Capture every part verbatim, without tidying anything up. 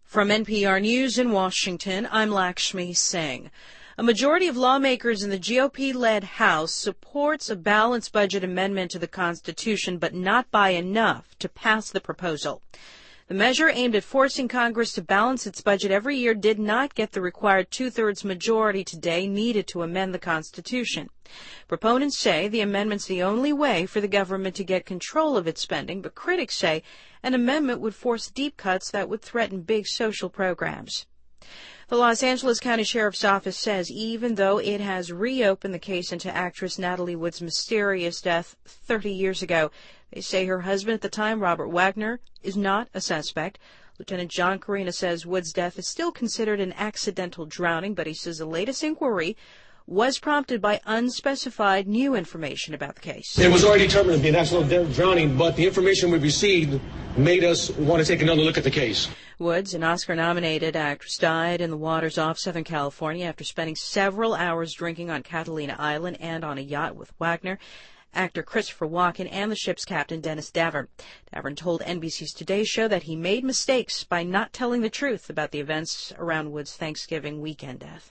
From N P R News in Washington, I'm Lakshmi Singh. A majority of lawmakers in the G O P-led House supports a balanced budget amendment to the Constitution, but not by enough to pass the proposal. The measure aimed at forcing Congress to balance its budget every year did not get the required two-thirds majority today needed to amend the Constitution. Proponents say the amendment's the only way for the government to get control of its spending, but critics say an amendment would force deep cuts that would threaten big social programs. The Los Angeles County Sheriff's Office says even though it has reopened the case into actress Natalie Wood's mysterious death thirty years ago, they say her husband at the time, Robert Wagner, is not a suspect. Lieutenant John Carina says Wood's death is still considered an accidental drowning, but he says the latest inquiry was prompted by unspecified new information about the case. It was already determined to be an accidental drowning, but the information we received made us want to take another look at the case. Woods, an Oscar-nominated actress, died in the waters off Southern California after spending several hours drinking on Catalina Island and on a yacht with Wagner, actor Christopher Walken, and the ship's captain, Dennis Davern. Davern told N B C's Today Show that he made mistakes by not telling the truth about the events around Wood's Thanksgiving weekend death.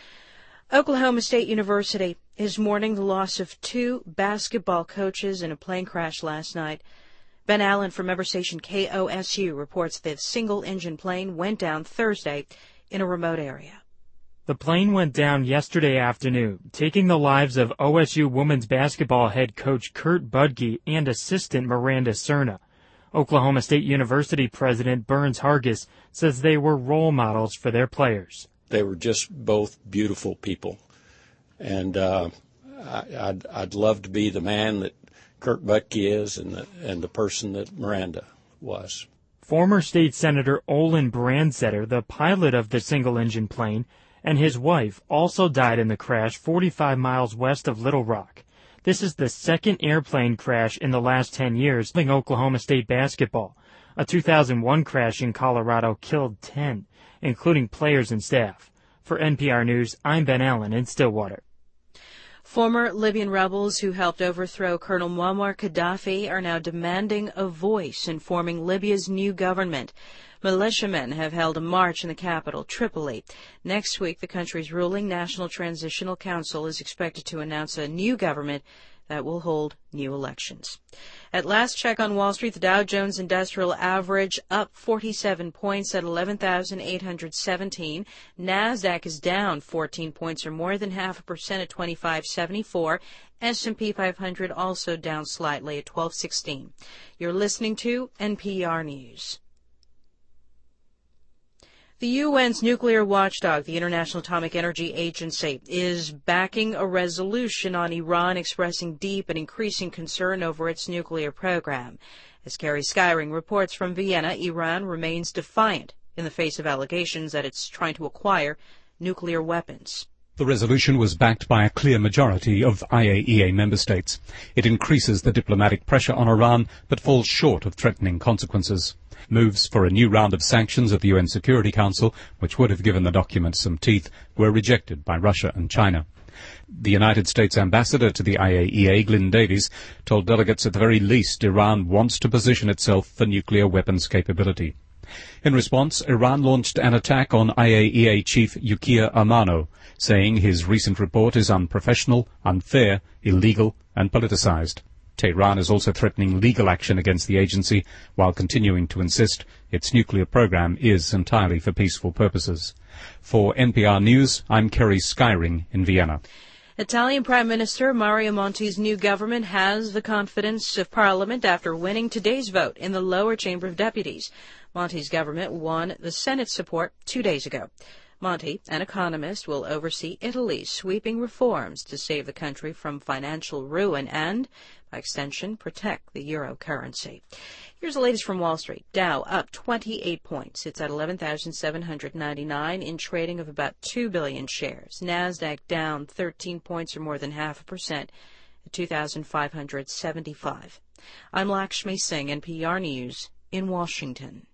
Oklahoma State University is mourning the loss of two basketball coaches in a plane crash last night. Ben Allen from member station K O S U reports that the single-engine plane went down Thursday in a remote area. The plane went down yesterday afternoon, taking the lives of O S U women's basketball head coach Kurt Budke and assistant Miranda Cerna. Oklahoma State University President Burns Hargis says they were role models for their players. They were just both beautiful people, and uh, I, I'd, I'd love to be the man that Kurt Budke is and the, and the person that Miranda was. Former State Senator Olin Brandsetter, the pilot of the single-engine plane, and his wife also died in the crash forty-five miles west of Little Rock. This is the second airplane crash in the last ten years in Oklahoma State basketball. A two thousand one crash in Colorado killed ten, including players and staff. For N P R News, I'm Ben Allen in Stillwater. Former Libyan rebels who helped overthrow Colonel Muammar Gaddafi are now demanding a voice in forming Libya's new government. Militiamen have held a march in the capital, Tripoli. Next week, the country's ruling National Transitional Council is expected to announce a new government that will hold new elections. At last check on Wall Street, the Dow Jones Industrial Average up forty-seven points at eleven thousand eight hundred seventeen. NASDAQ is down fourteen points or more than half a percent at twenty-five seventy-four. S and P five hundred also down slightly at twelve sixteen. You're listening to N P R News. The U N's nuclear watchdog, the International Atomic Energy Agency, is backing a resolution on Iran expressing deep and increasing concern over its nuclear program. As Carrie Skyring reports from Vienna, Iran remains defiant in the face of allegations that it's trying to acquire nuclear weapons. The resolution was backed by a clear majority of I A E A member states. It increases the diplomatic pressure on Iran, but falls short of threatening consequences. Moves for a new round of sanctions at the U N Security Council, which would have given the document some teeth, were rejected by Russia and China. The United States ambassador to the I A E A, Glyn Davies, told delegates at the very least Iran wants to position itself for nuclear weapons capability. In response, Iran launched an attack on I A E A chief Yukiya Amano, saying his recent report is unprofessional, unfair, illegal, and politicized. Tehran is also threatening legal action against the agency while continuing to insist its nuclear program is entirely for peaceful purposes. For N P R News, I'm Kerry Skyring in Vienna. Italian Prime Minister Mario Monti's new government has the confidence of Parliament after winning today's vote in the lower chamber of deputies. Monti's government won the Senate's support two days ago. Monti, an economist, will oversee Italy's sweeping reforms to save the country from financial ruin and, by extension, protect the euro currency. Here's the latest from Wall Street. Dow up twenty-eight points. It's at eleven thousand seven hundred ninety-nine in trading of about two billion shares. NASDAQ down thirteen points or more than half a percent at two thousand five hundred seventy-five. I'm Lakshmi Singh, N P R News in Washington.